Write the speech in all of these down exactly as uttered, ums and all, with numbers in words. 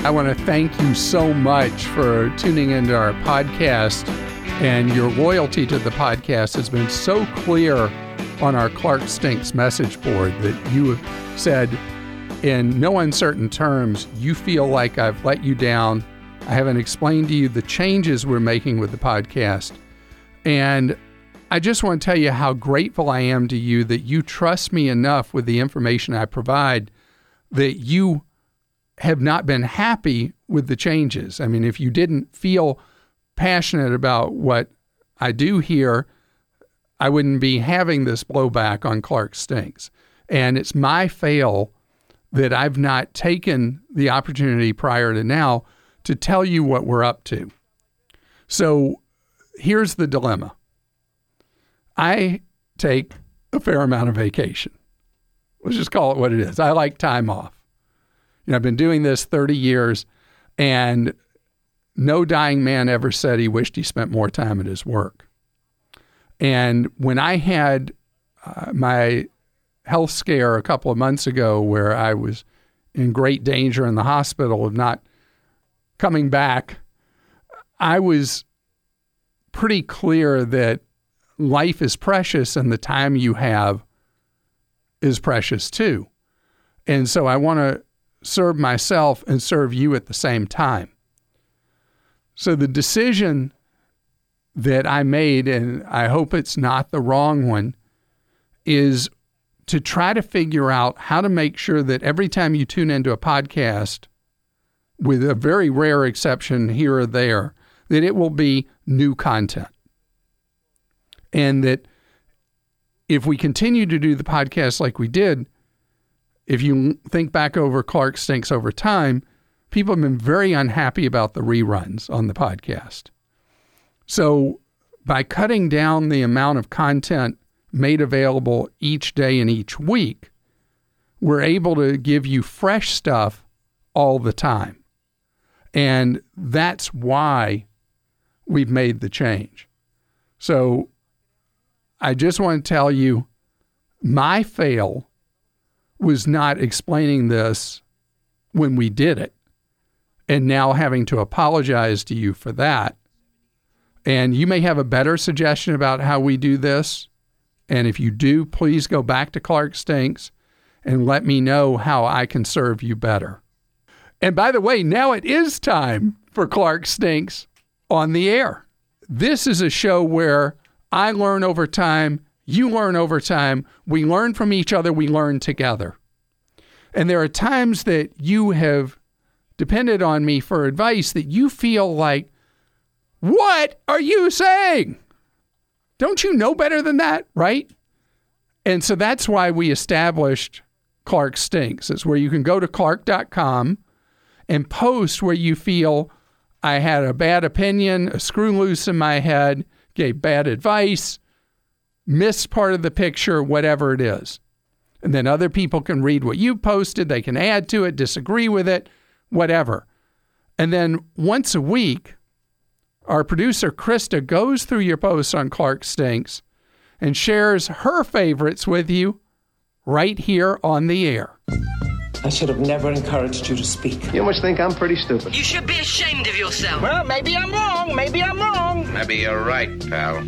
I want to thank you so much for tuning into our podcast, and your loyalty to the podcast has been so clear on our Clark Stinks message board that you have said in no uncertain terms, you feel like I've let you down. I haven't explained to you the changes we're making with the podcast. And I just want to tell you how grateful I am to you that you trust me enough with the information I provide that you have not been happy with the changes. I mean, if you didn't feel passionate about what I do here, I wouldn't be having this blowback on Clark Stinks. And it's my fail that I've not taken the opportunity prior to now to tell you what we're up to. So here's the dilemma. I take a fair amount of vacation. Let's just call it what it is. I like time off. You know, I've been doing this thirty years, and no dying man ever said he wished he spent more time at his work. And when I had uh, my health scare a couple of months ago where I was in great danger in the hospital of not coming back, I was pretty clear that life is precious and the time you have is precious too. And so I want to serve myself and serve you at the same time. So the decision that I made, and I hope it's not the wrong one, is to try to figure out how to make sure that every time you tune into a podcast, with a very rare exception here or there, that it will be new content. And that if we continue to do the podcast like we did, if you think back over Clark Stinks over time, people have been very unhappy about the reruns on the podcast. So by cutting down the amount of content made available each day and each week, we're able to give you fresh stuff all the time. And that's why we've made the change. So I just want to tell you, my fail was not explaining this when we did it, and now having to apologize to you for that. And you may have a better suggestion about how we do this. And if you do, please go back to Clark Stinks and let me know how I can serve you better. And by the way, now it is time for Clark Stinks on the air. This is a show where I learn over time, you learn over time, we learn from each other, we learn together. And there are times that you have depended on me for advice that you feel like, what are you saying? Don't you know better than that, right? And so that's why we established Clark Stinks. It's where you can go to clark dot com and post where you feel I had a bad opinion, a screw loose in my head, gave bad advice, missed part of the picture, whatever it is. And then other people can read what you posted. They can add to it, disagree with it, whatever. And then once a week, our producer, Krista, goes through your posts on Clark Stinks and shares her favorites with you right here on the air. I should have never encouraged you to speak. You must think I'm pretty stupid. You should be ashamed of yourself. Well, maybe I'm wrong. Maybe I'm wrong. Maybe you're right, pal.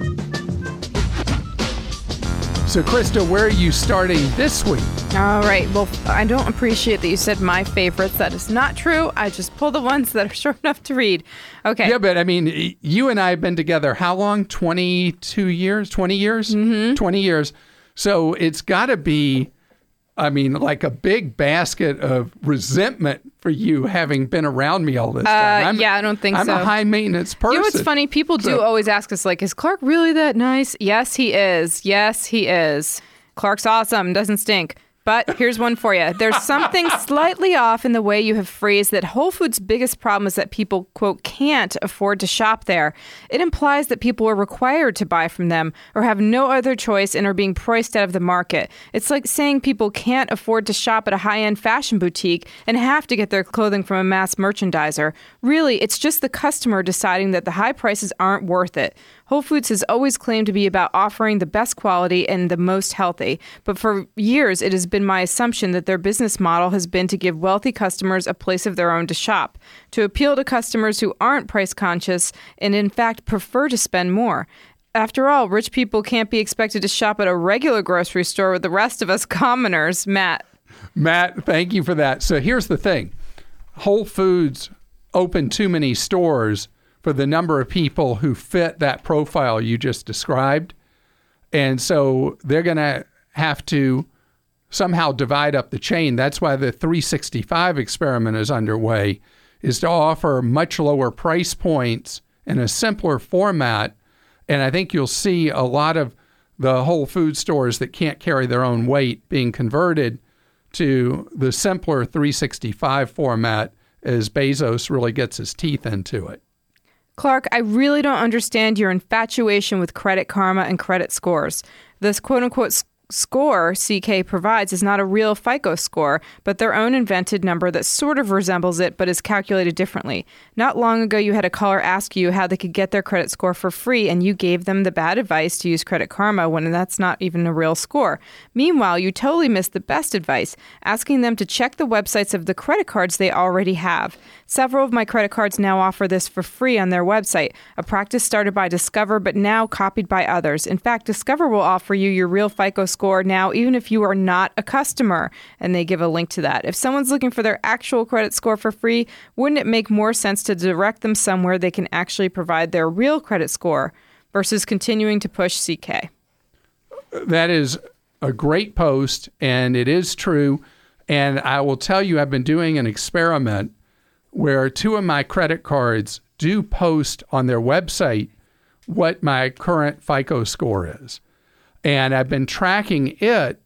So, Krista, where are you starting this week? All right. Well, I don't appreciate that you said my favorites. That is not true. I just pull the ones that are short enough to read. Okay. Yeah, but I mean, you and I have been together how long? twenty-two years? twenty years? Mm-hmm. twenty years. So it's got to be, I mean, like a big basket of resentment for you having been around me all this time. Uh, I'm, yeah, I don't think I'm so. I'm a high-maintenance person. You know what's funny? People do So- always ask us, like, is Clark really that nice? Yes, he is. Yes, he is. Clark's awesome. Doesn't stink. But here's one for you. There's something slightly off in the way you have phrased that Whole Foods' biggest problem is that people, quote, can't afford to shop there. It implies that people are required to buy from them or have no other choice and are being priced out of the market. It's like saying people can't afford to shop at a high-end fashion boutique and have to get their clothing from a mass merchandiser. Really, it's just the customer deciding that the high prices aren't worth it. Whole Foods has always claimed to be about offering the best quality and the most healthy. But for years, it has been my assumption that their business model has been to give wealthy customers a place of their own to shop, to appeal to customers who aren't price conscious and in fact prefer to spend more. After all, rich people can't be expected to shop at a regular grocery store with the rest of us commoners. Matt. Matt, thank you for that. So here's the thing. Whole Foods opened too many stores for the number of people who fit that profile you just described. And so they're going to have to somehow divide up the chain. That's why the three sixty-five experiment is underway, is to offer much lower price points in a simpler format. And I think you'll see a lot of the Whole Food stores that can't carry their own weight being converted to the simpler three sixty-five format as Bezos really gets his teeth into it. Clark, I really don't understand your infatuation with Credit Karma and credit scores. This quote-unquote score C K provides is not a real FICO score, but their own invented number that sort of resembles it but is calculated differently. Not long ago, you had a caller ask you how they could get their credit score for free, and you gave them the bad advice to use Credit Karma when that's not even a real score. Meanwhile, you totally missed the best advice, asking them to check the websites of the credit cards they already have. Several of my credit cards now offer this for free on their website, a practice started by Discover but now copied by others. In fact, Discover will offer you your real FICO score score now, even if you are not a customer, and they give a link to that. If someone's looking for their actual credit score for free, wouldn't it make more sense to direct them somewhere they can actually provide their real credit score versus continuing to push C K? That is a great post, and it is true. And I will tell you, I've been doing an experiment where two of my credit cards do post on their website what my current FICO score is. And I've been tracking it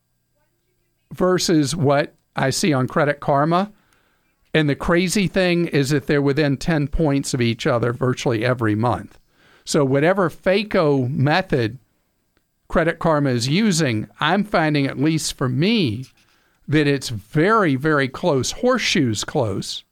versus what I see on Credit Karma. And the crazy thing is that they're within ten points of each other virtually every month. So whatever FICO method Credit Karma is using, I'm finding, at least for me, that it's very, very close, horseshoes close,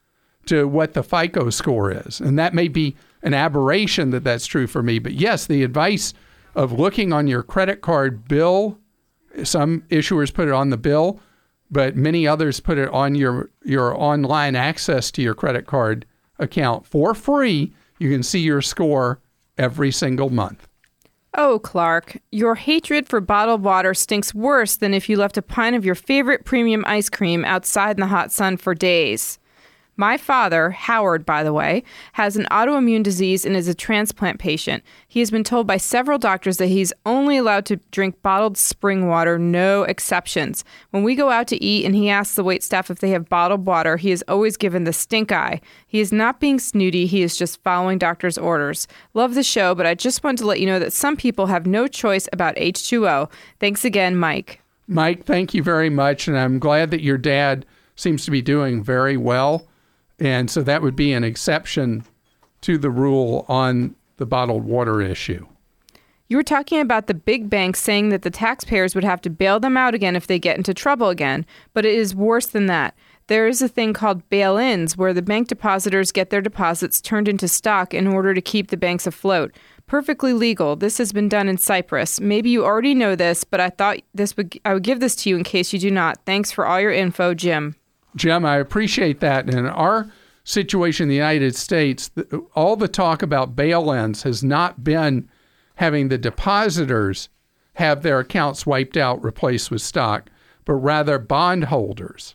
to what the FICO score is. And that may be an aberration that that's true for me. But yes, the advice of looking on your credit card bill, some issuers put it on the bill, but many others put it on your, your online access to your credit card account for free. You can see your score every single month. Oh, Clark, your hatred for bottled water stinks worse than if you left a pint of your favorite premium ice cream outside in the hot sun for days. My father, Howard, by the way, has an autoimmune disease and is a transplant patient. He has been told by several doctors that he's only allowed to drink bottled spring water, no exceptions. When we go out to eat and he asks the waitstaff if they have bottled water, he is always given the stink eye. He is not being snooty. He is just following doctor's orders. Love the show, but I just want to let you know that some people have no choice about H two O. Thanks again, Mike. Mike, thank you very much. And I'm glad that your dad seems to be doing very well. And so that would be an exception to the rule on the bottled water issue. You were talking about the big banks saying that the taxpayers would have to bail them out again if they get into trouble again, but it is worse than that. There is a thing called bail-ins, where the bank depositors get their deposits turned into stock in order to keep the banks afloat. Perfectly legal. This has been done in Cyprus. Maybe you already know this, but I thought this would I would give this to you in case you do not. Thanks for all your info, Jim. Jim, I appreciate that. And in our situation in the United States, all the talk about bail-ins has not been having the depositors have their accounts wiped out, replaced with stock, but rather bondholders.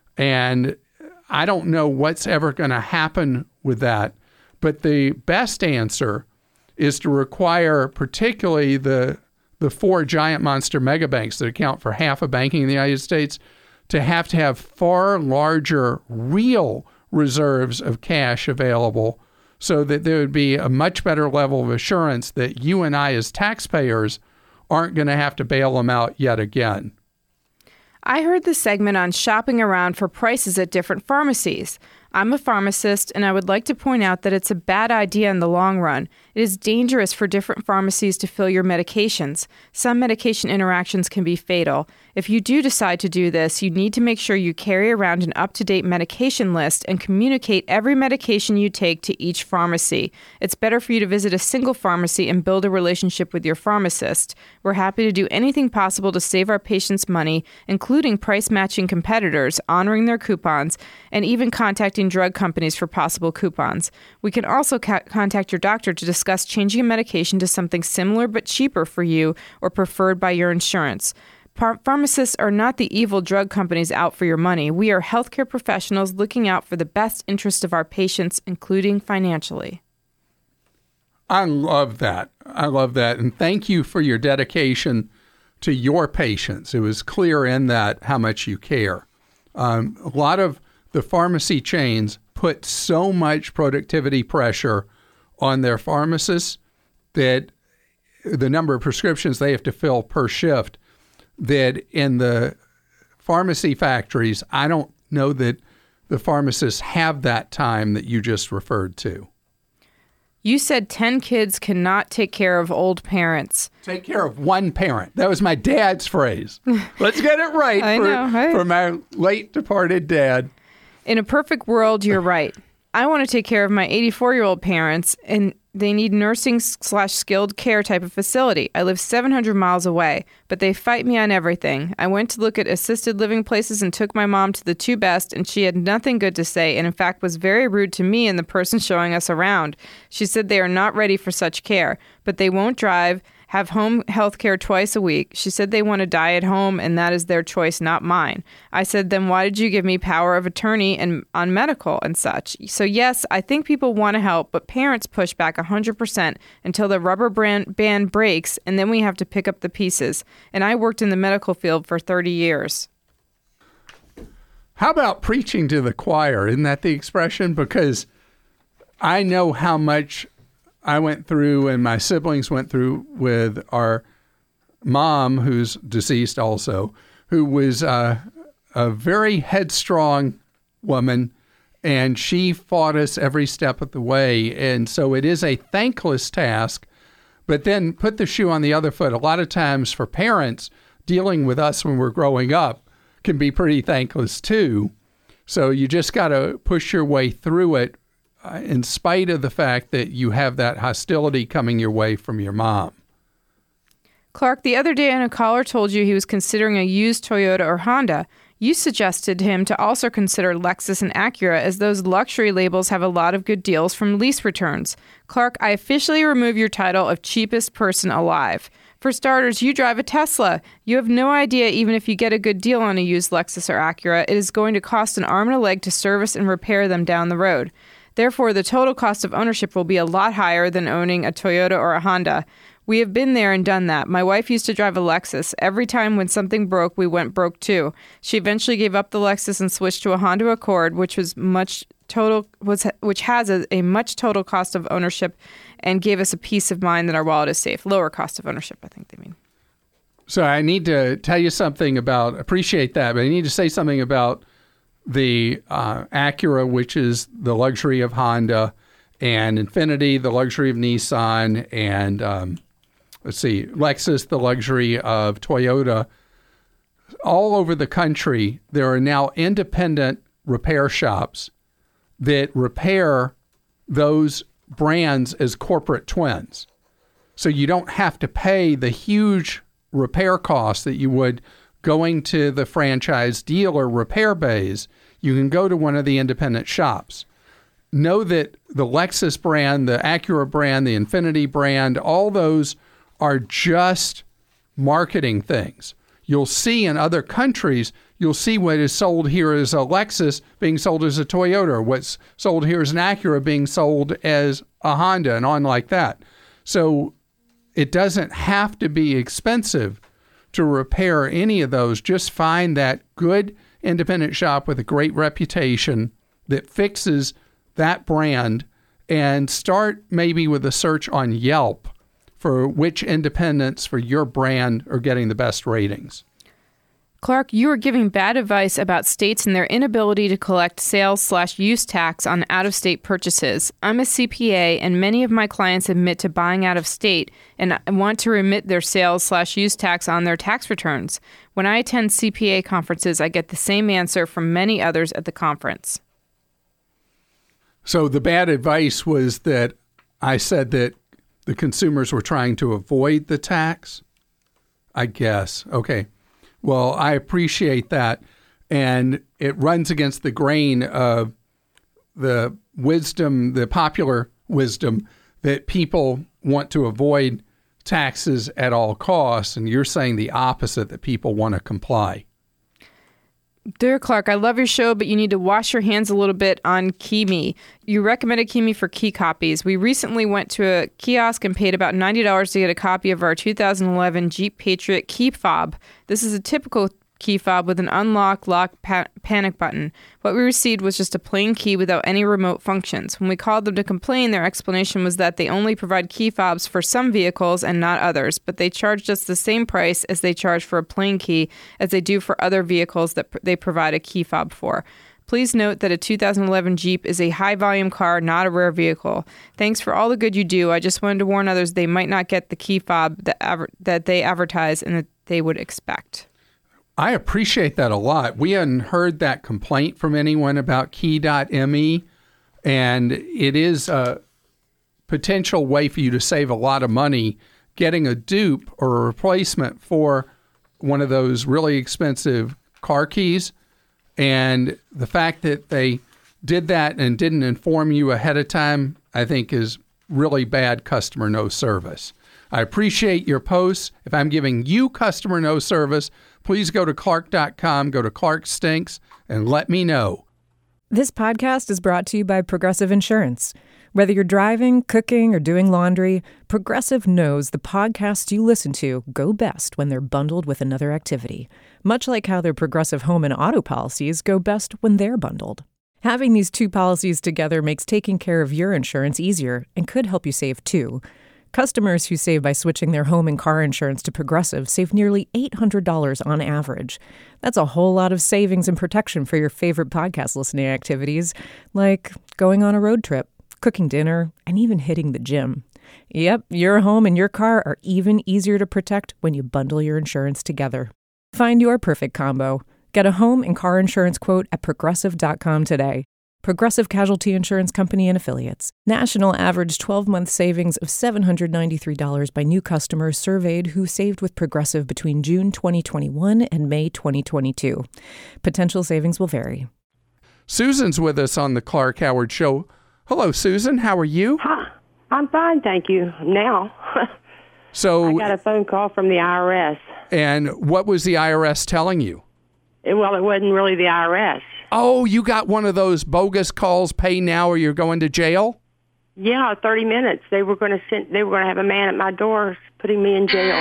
And I don't know what's ever going to happen with that. But the best answer is to require particularly the the four giant monster mega banks that account for half of banking in the United States to have to have far larger real reserves of cash available so that there would be a much better level of assurance that you and I as taxpayers aren't going to have to bail them out yet again. I heard the segment on shopping around for prices at different pharmacies. I'm a pharmacist, and I would like to point out that it's a bad idea in the long run. It is dangerous for different pharmacies to fill your medications. Some medication interactions can be fatal. If you do decide to do this, you need to make sure you carry around an up-to-date medication list and communicate every medication you take to each pharmacy. It's better for you to visit a single pharmacy and build a relationship with your pharmacist. We're happy to do anything possible to save our patients money, including price-matching competitors, honoring their coupons, and even contacting drug companies for possible coupons. We can also ca- contact your doctor to discuss changing a medication to something similar but cheaper for you or preferred by your insurance. Par- pharmacists are not the evil drug companies out for your money. We are healthcare professionals looking out for the best interest of our patients, including financially. I love that. I love that. And thank you for your dedication to your patients. It was clear in that how much you care. Um, a lot of the pharmacy chains put so much productivity pressure on their pharmacists that the number of prescriptions they have to fill per shift, that in the pharmacy factories, I don't know that the pharmacists have that time that you just referred to. You said ten kids cannot take care of old parents. Take care of one parent. That was my dad's phrase. Let's get it right I for, know, right? for my late departed dad. In a perfect world, you're right. I want to take care of my eighty-four-year-old parents, and they need nursing slash skilled care type of facility. I live seven hundred miles away, but they fight me on everything. I went to look at assisted living places and took my mom to the two best, and she had nothing good to say, and in fact was very rude to me and the person showing us around. She said they are not ready for such care, but they won't drive, have home health care twice a week. She said they want to die at home, and that is their choice, not mine. I said, then why did you give me power of attorney and on medical and such? So yes, I think people want to help, but parents push back one hundred percent until the rubber brand band breaks, and then we have to pick up the pieces. And I worked in the medical field for thirty years. How about preaching to the choir? Isn't that the expression? Because I know how much I went through and my siblings went through with our mom, who's deceased also, who was uh, a very headstrong woman, and she fought us every step of the way. And so it is a thankless task. But then put the shoe on the other foot. A lot of times for parents, dealing with us when we're growing up can be pretty thankless too. So you just got to push your way through it, uh, in spite of the fact that you have that hostility coming your way from your mom. Clark, the other day a caller told you he was considering a used Toyota or Honda. You suggested him to also consider Lexus and Acura, as those luxury labels have a lot of good deals from lease returns. Clark, I officially remove your title of cheapest person alive. For starters, you drive a Tesla. You have no idea, even if you get a good deal on a used Lexus or Acura, it is going to cost an arm and a leg to service and repair them down the road. Therefore, the total cost of ownership will be a lot higher than owning a Toyota or a Honda. We have been there and done that. My wife used to drive a Lexus. Every time when something broke, we went broke too. She eventually gave up the Lexus and switched to a Honda Accord, which was much total was which has a, a much total cost of ownership, and gave us a peace of mind that our wallet is safe. Lower cost of ownership, I think they mean. So I need to tell you something about, appreciate that, but I need to say something about the uh, Acura, which is the luxury of Honda, and Infiniti, the luxury of Nissan, and um, let's see, Lexus, the luxury of Toyota. All over the country, there are now independent repair shops that repair those brands as corporate twins. So you don't have to pay the huge repair costs that you would going to the franchise dealer repair bays. You can go to one of the independent shops. Know that the Lexus brand, the Acura brand, the Infiniti brand, all those are just marketing things. You'll see in other countries, you'll see what is sold here as a Lexus being sold as a Toyota, what's sold here as an Acura being sold as a Honda, and on like that. So it doesn't have to be expensive to repair any of those. Just find that good independent shop with a great reputation that fixes that brand, and start maybe with a search on Yelp for which independents for your brand are getting the best ratings. Clark, you are giving bad advice about states and their inability to collect sales slash use tax on out-of-state purchases. I'm a C P A, and many of my clients admit to buying out of state and want to remit their sales slash use tax on their tax returns. When I attend C P A conferences, I get the same answer from many others at the conference. So the bad advice was that I said that the consumers were trying to avoid the tax? I guess. Okay. Well, I appreciate that. And it runs against the grain of the wisdom, the popular wisdom, that people want to avoid taxes at all costs. And you're saying the opposite, that people want to comply. Dear Clark, I love your show, but you need to wash your hands a little bit on KeyMe. You recommended KeyMe for key copies. We recently went to a kiosk and paid about ninety dollars to get a copy of our two thousand eleven Jeep Patriot key fob. This is a typical key fob with an unlock, lock, pa- panic button. What we received was just a plain key without any remote functions. When we called them to complain, their explanation was that they only provide key fobs for some vehicles and not others, but they charged us the same price as they charge for a plain key as they do for other vehicles that pr- they provide a key fob for. Please note that a two thousand eleven Jeep is a high-volume car, not a rare vehicle. Thanks for all the good you do. I just wanted to warn others they might not get the key fob that, aver- that they advertise and that they would expect. I appreciate that a lot. We hadn't heard that complaint from anyone about key dot M E, and it is a potential way for you to save a lot of money getting a dupe or a replacement for one of those really expensive car keys. And the fact that they did that and didn't inform you ahead of time, I think is really bad customer no service. I appreciate your posts. If I'm giving you customer no service, please go to Clark dot com, go to Clark Stinks, and let me know. This podcast is brought to you by Progressive Insurance. Whether you're driving, cooking, or doing laundry, Progressive knows the podcasts you listen to go best when they're bundled with another activity, much like how their Progressive home and auto policies go best when they're bundled. Having these two policies together makes taking care of your insurance easier and could help you save too. Customers who save by switching their home and car insurance to Progressive save nearly eight hundred dollars on average. That's a whole lot of savings and protection for your favorite podcast listening activities, like going on a road trip, cooking dinner, and even hitting the gym. Yep, your home and your car are even easier to protect when you bundle your insurance together. Find your perfect combo. Get a home and car insurance quote at Progressive dot com today. Progressive Casualty Insurance Company and Affiliates. National average twelve-month savings of seven hundred ninety-three dollars by new customers surveyed who saved with Progressive between June twenty twenty-one and May twenty twenty-two. Potential savings will vary. Susan's with us on the Clark Howard Show. Hello, Susan. How are you? Hi. I'm fine, thank you. Now. So I got a phone call from the I R S. And what was the I R S telling you? It, well, it wasn't really the I R S. Oh, you got one of those bogus calls, pay now or you're going to jail? Yeah, thirty minutes. They were going to send. They were going to have a man at my door putting me in jail,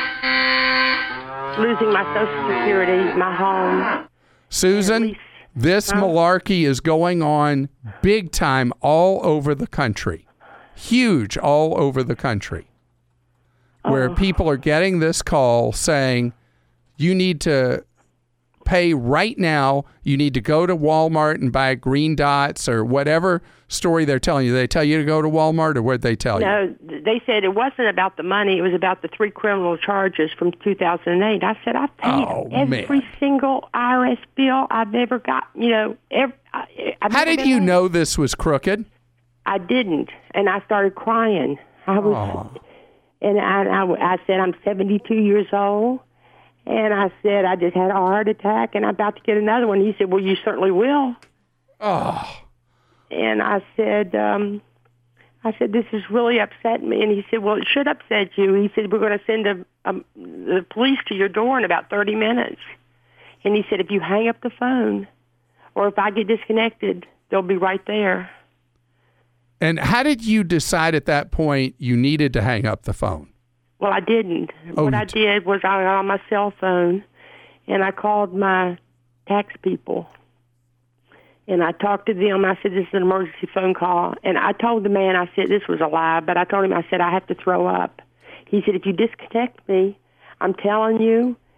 losing my Social Security, my home. Susan, this huh? malarkey is going on big time all over the country, huge all over the country, where oh. people are getting this call saying you need to pay right now. You need to go to Walmart and buy Green Dots or whatever story they're telling you. They tell you to go to Walmart, or what did they tell no, you? No, they said it wasn't about the money. It was about the three criminal charges from two thousand eight. I said, I've paid oh, every man. single I R S bill I've ever got. You know, every, I, I've How did you home. know this was crooked? I didn't, and I started crying. I was, oh. and I, I, I said, I'm seventy-two years old. And I said, I just had a heart attack, and I'm about to get another one. He said, well, you certainly will. Oh. And I said, um, I said, this is really upsetting me. And he said, well, it should upset you. He said, we're going to send a, a, the police to your door in about thirty minutes. And he said, if you hang up the phone, or if I get disconnected, they'll be right there. And how did you decide at that point you needed to hang up the phone? Well, I didn't. Oh, what I did was I got on my cell phone, and I called my tax people, and I talked to them. I said, this is an emergency phone call. And I told the man, I said, this was a lie, but I told him, I said, I have to throw up. He said, if you disconnect me, I'm telling you,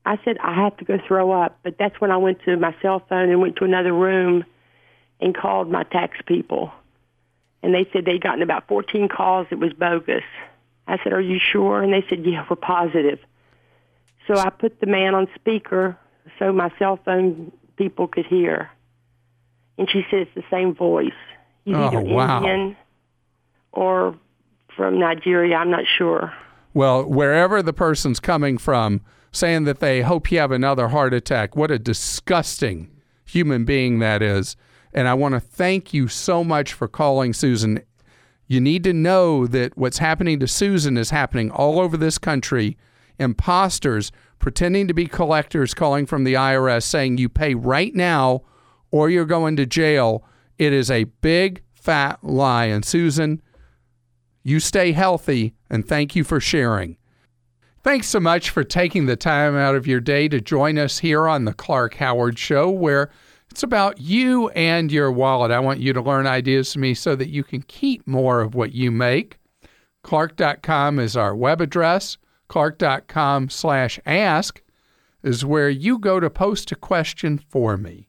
I said, I have to go throw up. But that's when I went to my cell phone and went to another room and called my tax people. And they said they'd gotten about fourteen calls. It was bogus. I said, are you sure? And they said, yeah, we're positive. So I put the man on speaker so my cell phone people could hear. And she said it's the same voice. He's oh, either wow. Indian or from Nigeria. I'm not sure. Well, wherever the person's coming from, saying that they hope you have another heart attack, what a disgusting human being that is. And I want to thank you so much for calling, Susan. You need to know that what's happening to Susan is happening all over this country. Imposters pretending to be collectors calling from the I R S saying you pay right now or you're going to jail. It is a big, fat lie. And Susan, you stay healthy, and thank you for sharing. Thanks so much for taking the time out of your day to join us here on the Clark Howard Show, where it's about you and your wallet. I want you to learn ideas from me so that you can keep more of what you make. Clark dot com is our web address. Clark dot com slash ask is where you go to post a question for me.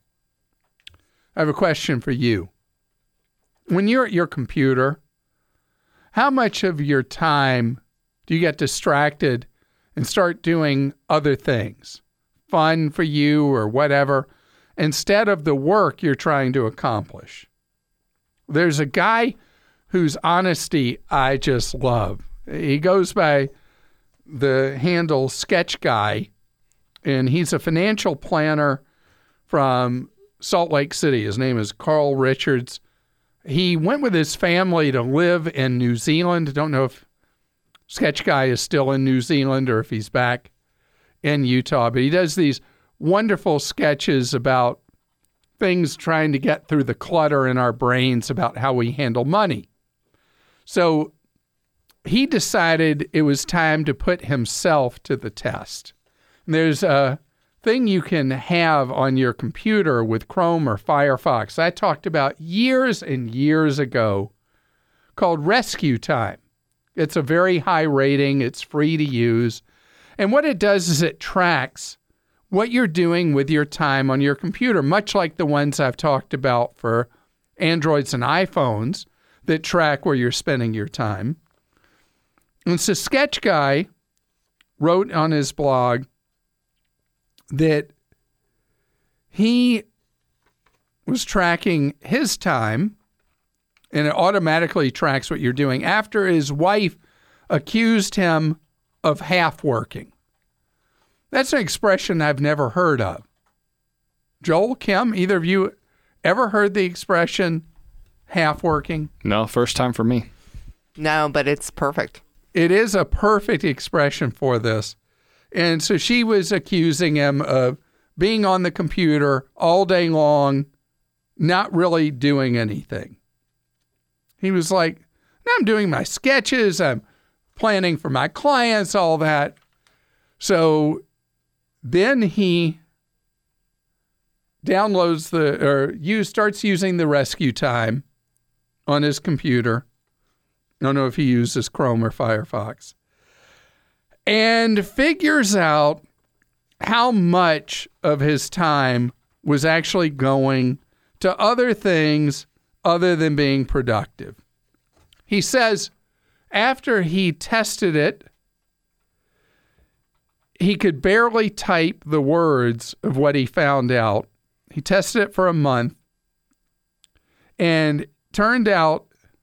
I have a question for you. When you're at your computer, how much of your time do you get distracted and start doing other things, fun for you or whatever, instead of the work you're trying to accomplish? There's a guy whose honesty I just love. He goes by the handle Sketch Guy, and he's a financial planner from Salt Lake City. His name is Carl Richards. He went with his family to live in New Zealand. I don't know if Sketch Guy is still in New Zealand or if he's back in Utah, but he does these wonderful sketches about things trying to get through the clutter in our brains about how we handle money. So he decided it was time to put himself to the test. And there's a thing you can have on your computer with Chrome or Firefox I talked about years and years ago called Rescue Time. It's a very high rating. It's free to use. And what it does is it tracks what you're doing with your time on your computer, much like the ones I've talked about for Androids and iPhones that track where you're spending your time. And so Sketch Guy wrote on his blog that he was tracking his time, and it automatically tracks what you're doing, after his wife accused him of half working. That's an expression I've never heard of. Joel, Kim, either of you ever heard the expression half working? No, first time for me. No, but it's perfect. It is a perfect expression for this. And so she was accusing him of being on the computer all day long, not really doing anything. He was like, I'm doing my sketches, I'm planning for my clients, all that. So then he downloads the, or use, starts using the Rescue Time on his computer. I don't know if he uses Chrome or Firefox. And figures out how much of his time was actually going to other things other than being productive. He says after he tested it, he could barely type the words of what he found out. He tested it for a month, and turned out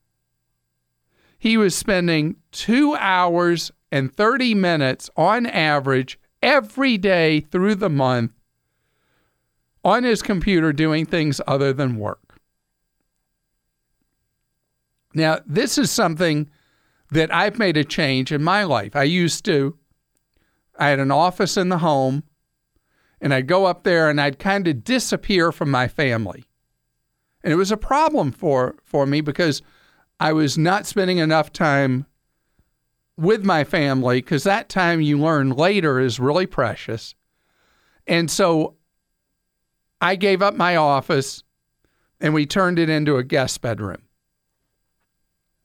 he was spending two hours and thirty minutes on average every day through the month on his computer doing things other than work. Now, this is something that I've made a change in my life. I used to, I had an office in the home, and I'd go up there and I'd kind of disappear from my family. And it was a problem for, for me because I was not spending enough time with my family, because that time you learn later is really precious. And so I gave up my office and we turned it into a guest bedroom.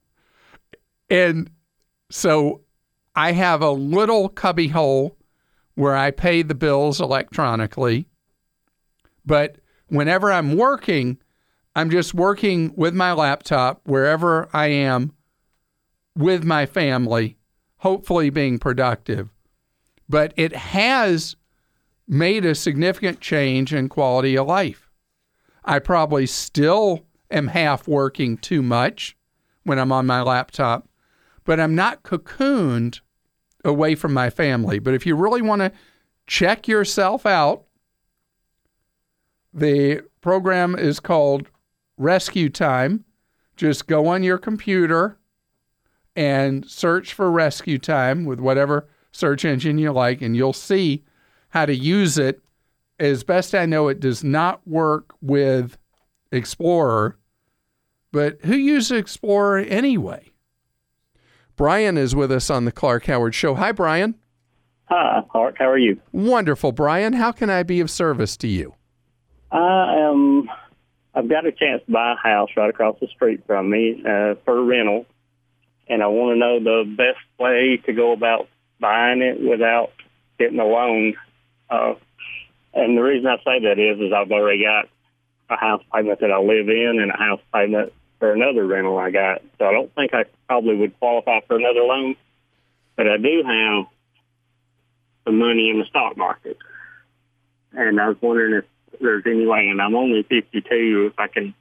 And so I have a little cubby hole where I pay the bills electronically. But whenever I'm working, I'm just working with my laptop wherever I am with my family, hopefully being productive. But it has made a significant change in quality of life. I probably still am half working too much when I'm on my laptop, but I'm not cocooned away from my family. But if you really want to check yourself out, the program is called Rescue Time. Just go on your computer and search for Rescue Time with whatever search engine you like, and you'll see how to use it. As best I know, it does not work with Explorer, but who uses Explorer anyway? Brian is with us on the Clark Howard Show. Hi, Brian. Hi, Clark. How are you? Wonderful, Brian. How can I be of service to you? I am. I've got a chance to buy a house right across the street from me uh, for rental, and I want to know the best way to go about buying it without getting a loan. Uh, and the reason I say that is, is I've already got a house payment that I live in and a house payment for another rental I got. So I don't think I probably would qualify for another loan, but I do have some money in the stock market. And I was wondering if there's any way, and I'm only fifty-two, if I can,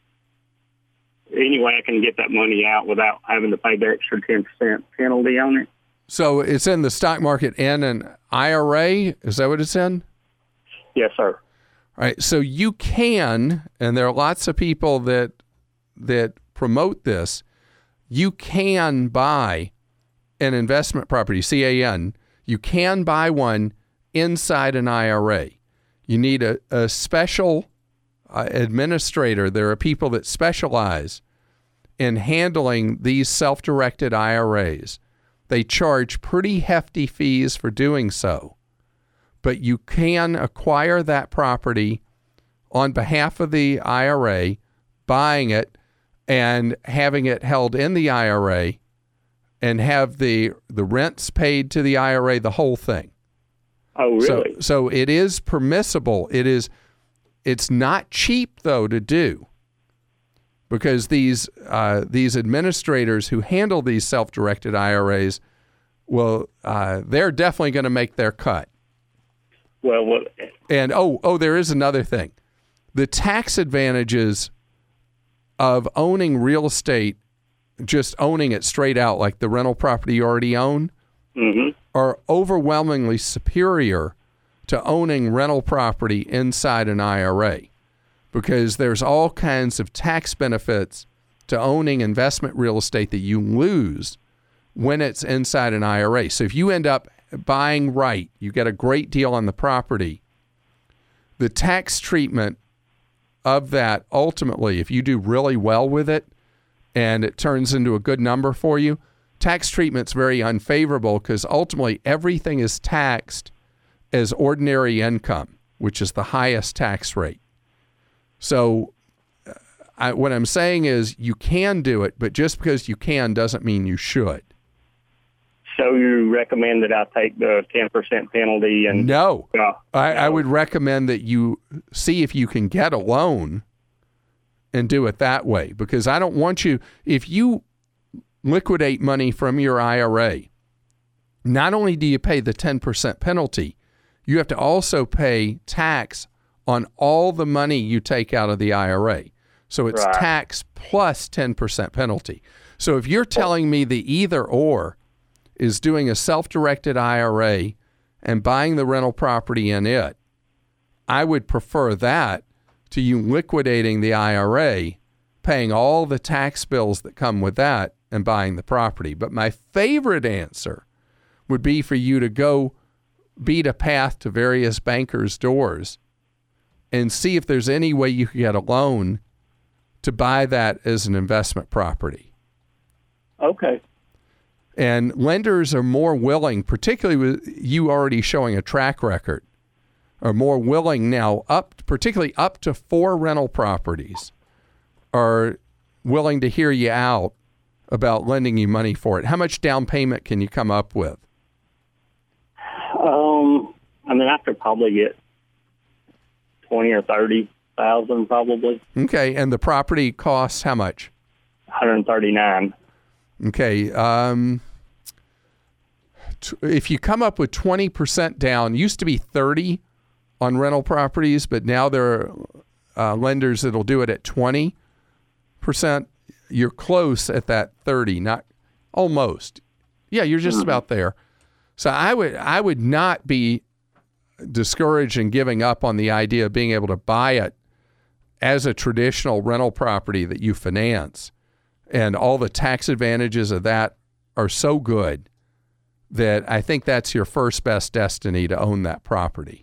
any way I can get that money out without having to pay the extra ten percent penalty on it. So it's in the stock market and an I R A? Is that what it's in? Yes, sir. All right. So you can, and there are lots of people that that promote this, you can buy an investment property, C A N. You can buy one inside an I R A. You need a, a special uh, administrator. There are people that specialize in handling these self-directed I R As. They charge pretty hefty fees for doing so, but you can acquire that property on behalf of the I R A, buying it and having it held in the I R A and have the the rents paid to the I R A, the whole thing. Oh, really? So, so it is permissible. It is. It's not cheap, though, to do, because these uh, these administrators who handle these self-directed I R As, well, uh, they're definitely going to make their cut. Well, well, and oh, oh, there is another thing. The tax advantages of owning real estate, just owning it straight out, like the rental property you already own, mm-hmm. are overwhelmingly superior to owning rental property inside an I R A, because there's all kinds of tax benefits to owning investment real estate that you lose when it's inside an I R A. So if you end up buying right, you get a great deal on the property, the tax treatment of that ultimately, if you do really well with it and it turns into a good number for you, tax treatment's very unfavorable because ultimately everything is taxed as ordinary income, which is the highest tax rate. So I, what I'm saying is you can do it, but just because you can doesn't mean you should. So you recommend that I take the ten percent penalty? And No. Uh, I, no. I would recommend that you see if you can get a loan and do it that way, because I don't want you, if you liquidate money from your I R A, not only do you pay the ten percent penalty, you have to also pay tax on all the money you take out of the I R A. So it's right. tax plus ten percent penalty. So if you're telling me the either or is doing a self-directed I R A and buying the rental property in it, I would prefer that to you liquidating the I R A, paying all the tax bills that come with that, and buying the property. But my favorite answer would be for you to go beat a path to various bankers' doors and see if there's any way you could get a loan to buy that as an investment property. Okay. And lenders are more willing, particularly with you already showing a track record, are more willing now, up particularly up to four rental properties, are willing to hear you out about lending you money for it. How much down payment can you come up with? Um, I mean, I could probably get twenty or thirty thousand, probably. Okay, and the property costs how much? one hundred thirty-nine. Okay, um, t- if you come up with twenty percent down, used to be thirty on rental properties, but now there are uh, lenders that'll do it at twenty percent. You're close at that thirty, not almost. Yeah, you're just mm-hmm. about there. So I would I would not be discouraged in giving up on the idea of being able to buy it as a traditional rental property that you finance. And all the tax advantages of that are so good that I think that's your first best destiny to own that property.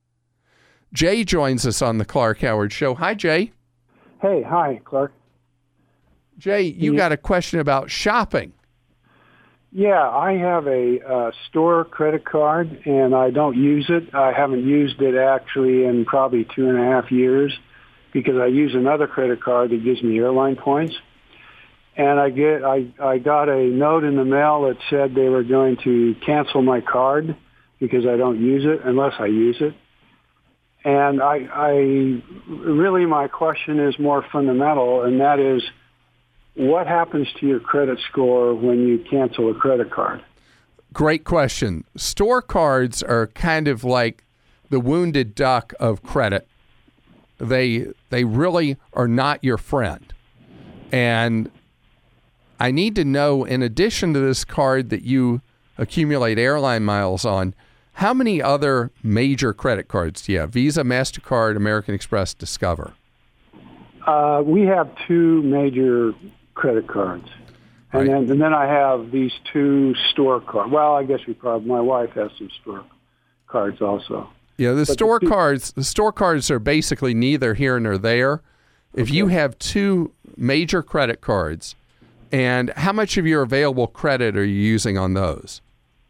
Jay joins us on the Clark Howard Show. Hi, Jay. Hey, hi, Clark. Jay, you got a question about shopping. Yeah, I have a uh, store credit card, and I don't use it. I haven't used it actually in probably two and a half years because I use another credit card that gives me airline points. And I get I, I got a note in the mail that said they were going to cancel my card because I don't use it unless I use it. And I, I really my question is more fundamental, and that is, what happens to your credit score when you cancel a credit card? Great question. Store cards are kind of like the wounded duck of credit. They they really are not your friend. And I need to know, in addition to this card that you accumulate airline miles on, how many other major credit cards do you have? Visa, MasterCard, American Express, Discover? Uh, we have two major credit cards. And, right. then, and then I have these two store cards. Well, I guess we probably, my wife has some store cards also. Yeah, the but store the two, cards, the store cards are basically neither here nor there. If okay. you have two major credit cards, and how much of your available credit are you using on those?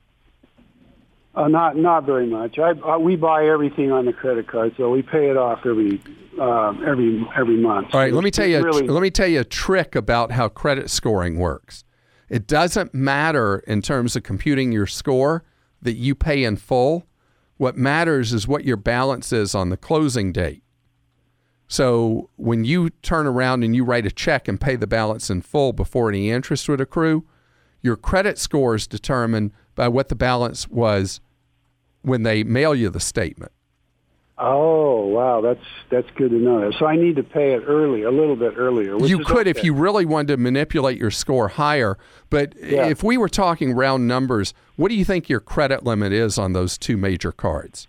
Uh, not not very much. I, I we buy everything on the credit card, so we pay it off every uh, every every month. All right, let me tell you. Really, let me tell you a trick about how credit scoring works. It doesn't matter in terms of computing your score that you pay in full. What matters is what your balance is on the closing date. So when you turn around and you write a check and pay the balance in full before any interest would accrue, your credit score is determined by what the balance was when they mail you the statement. Oh, wow, that's that's good to know. So I need to pay it early, a little bit earlier. Which you is could okay. if you really wanted to manipulate your score higher, but yeah. if we were talking round numbers, what do you think your credit limit is on those two major cards?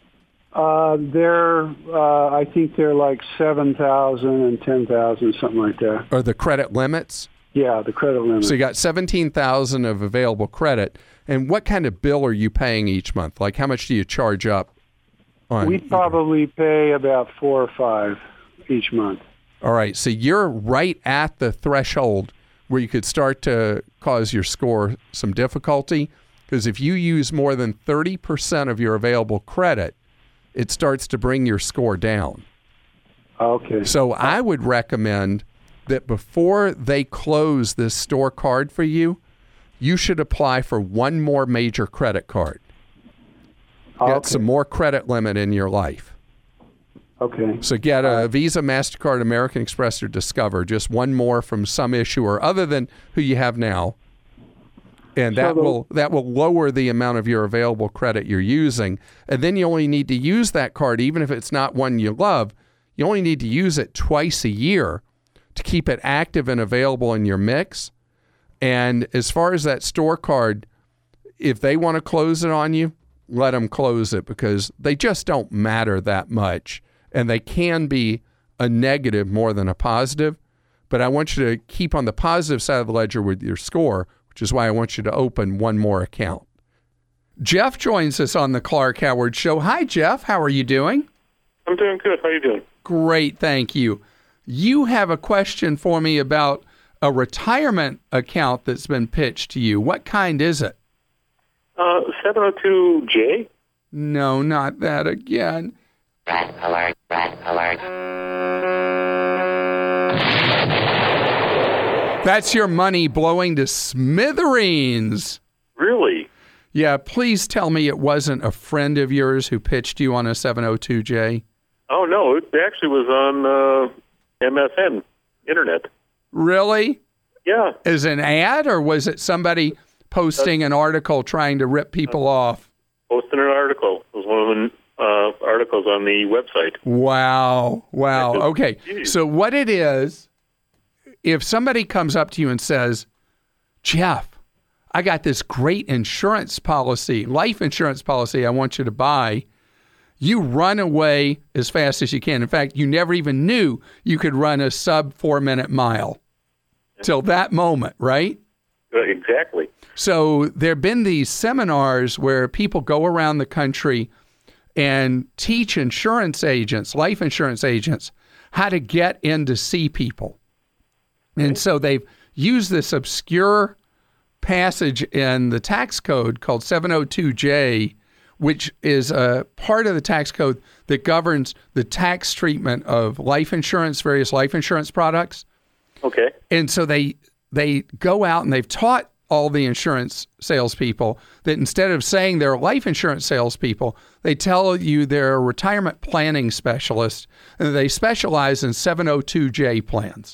Uh, they're, uh, I think they're like seven thousand and ten thousand, something like that. Are the credit limits? Yeah, the credit limit. So you got seventeen thousand of available credit. And what kind of bill are you paying each month? Like, how much do you charge up on? We probably pay about four or five each month. All right. So you're right at the threshold where you could start to cause your score some difficulty. Because if you use more than thirty percent of your available credit, it starts to bring your score down. Okay. So I would recommend that before they close this store card for you, you should apply for one more major credit card. Get okay. some more credit limit in your life. Okay. So get a Visa, MasterCard, American Express, or Discover, just one more from some issuer other than who you have now. And that so will that will lower the amount of your available credit you're using. And then you only need to use that card, even if it's not one you love, you only need to use it twice a year to keep it active and available in your mix. And as far as that store card, if they want to close it on you, let them close it because they just don't matter that much. And they can be a negative more than a positive. But I want you to keep on the positive side of the ledger with your score, which is why I want you to open one more account. Jeff joins us on the Clark Howard Show. Hi, Jeff. How are you doing? I'm doing good. How are you doing? Great, thank you. You have a question for me about a retirement account that's been pitched to you. What kind is it? Uh, seven oh two J? No, not that again. Red alert, red alert. That's your money blowing to smithereens. Really? Yeah, please tell me it wasn't a friend of yours who pitched you on a seven oh two J. Oh, no, it actually was on uh, M S N, Internet. Really? Yeah. As an ad, or was it somebody posting an article trying to rip people off? Posting an article. It was one of the uh, articles on the website. Wow. Wow. Okay. Jeez. So what it is, if somebody comes up to you and says, Jeff, I got this great insurance policy, life insurance policy I want you to buy, you run away as fast as you can. In fact, you never even knew you could run a sub four-minute mile till that moment, right? Exactly. So there have been these seminars where people go around the country and teach insurance agents, life insurance agents, how to get in to see people. And so they've used this obscure passage in the tax code called seven oh two J, which is a part of the tax code that governs the tax treatment of life insurance, various life insurance products. Okay. And so they they go out and they've taught all the insurance salespeople that instead of saying they're life insurance salespeople, they tell you they're a retirement planning specialist and they specialize in seven oh two J plans.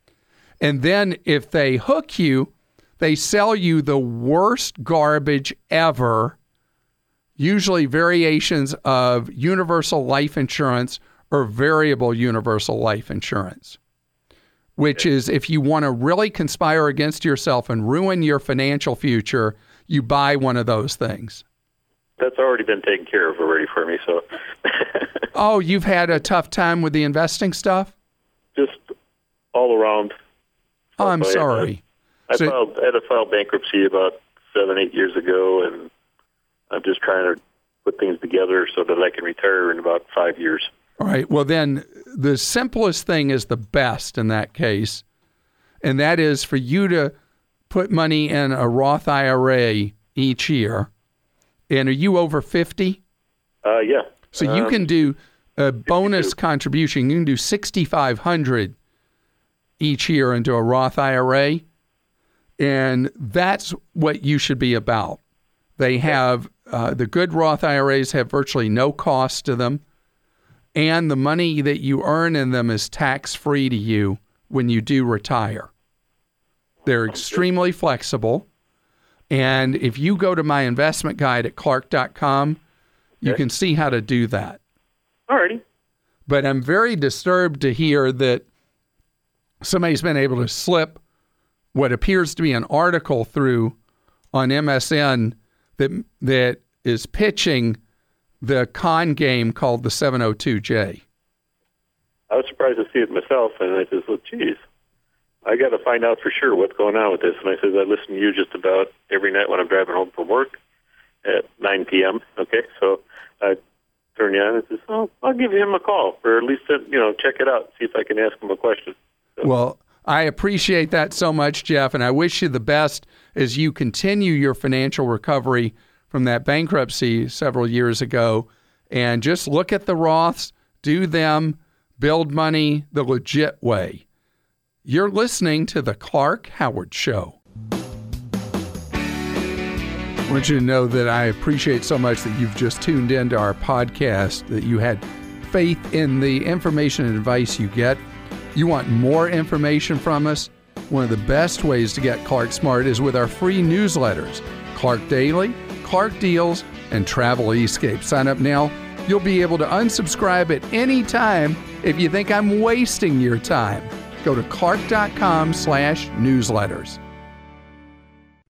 And then if they hook you, they sell you the worst garbage ever, usually variations of universal life insurance or variable universal life insurance, which is if you want to really conspire against yourself and ruin your financial future, you buy one of those things. That's already been taken care of already for me. So. Oh, you've had a tough time with the investing stuff? Just all around. Oh, I'm so sorry. I, I, so, filed, I had to file bankruptcy about seven, eight years ago, and I'm just trying to put things together so that I can retire in about five years. All right. Well, then the simplest thing is the best in that case, and that is for you to put money in a Roth I R A each year. And are you over fifty? Uh, yeah. So you um, can do a bonus contribution. You can do sixty-five hundred dollars each year into a Roth I R A, and that's what you should be about. They have, uh, the good Roth I R As have virtually no cost to them, and the money that you earn in them is tax-free to you when you do retire. They're extremely flexible, and if you go to my investment guide at clark dot com, you okay. can see how to do that. All righty. But I'm very disturbed to hear that somebody's been able to slip what appears to be an article through on M S N that that is pitching the con game called the seven oh two J. I was surprised to see it myself, and I said, well, geez, I got to find out for sure what's going on with this. And I said, I listen to you just about every night when I'm driving home from work at nine p.m., okay? So I turn you on and says, oh, I'll give him a call, or at least, you know, check it out, see if I can ask him a question. So. Well, I appreciate that so much, Jeff, and I wish you the best as you continue your financial recovery from that bankruptcy several years ago. And just look at the Roths, do them, build money the legit way. You're listening to The Clark Howard Show. I want you to know that I appreciate so much that you've just tuned into our podcast, that you had faith in the information and advice you get. You want more information from us? One of the best ways to get Clark Smart is with our free newsletters, Clark Daily, Clark Deals, and Travel Escape. Sign up now. You'll be able to unsubscribe at any time if you think I'm wasting your time. Go to clark dot com slash newsletters.